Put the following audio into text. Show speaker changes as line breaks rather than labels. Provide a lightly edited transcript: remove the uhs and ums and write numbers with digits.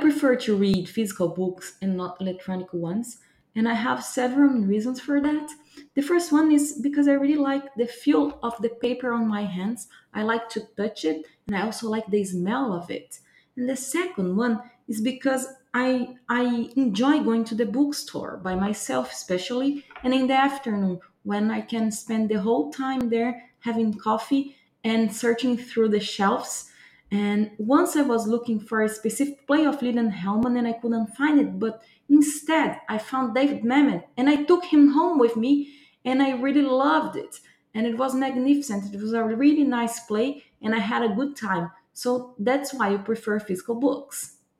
prefer to read physical books and not electronic ones, and I have several reasons for that. The first one is because I really like the feel of the paper on my hands. I like to touch it, and I also like the smell of it. And the second one is because I enjoy going to the bookstore by myself, especially, and in the afternoon when I can spend the whole time there having coffee and searching through the shelves. And once I was looking for a specific play of Lilian Hellman and I couldn't find it, but instead I found David Mamet and I took him home with me and I really loved it. And it was magnificent. It was a really nice play and I had a good time. So that's why I prefer physical books.